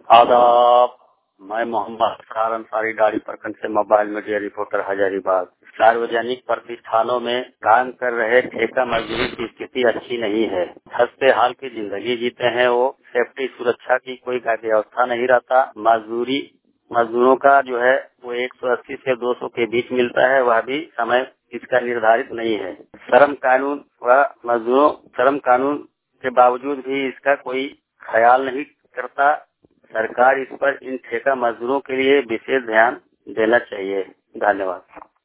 आदाब। मैं मोहम्मद असरार अंसारी डाड़ी प्रखंड से मोबाइल मीडिया रिपोर्टर हजारीबाग। सार्वजनिक प्रतिष्ठानों में काम कर रहे ठेका मजदूरों की स्थिति अच्छी नहीं है। हंसते हाल की जिंदगी जीते हैं वो। सेफ्टी सुरक्षा की कोई व्यवस्था नहीं रहता। मजदूरों का जो है वो 180 से 200 के बीच मिलता है, वह भी समय इसका निर्धारित नहीं है। श्रम कानून के बावजूद भी इसका कोई ख्याल नहीं करता। सरकार इस पर इन ठेका मजदूरों के लिए विशेष ध्यान देना चाहिए। धन्यवाद।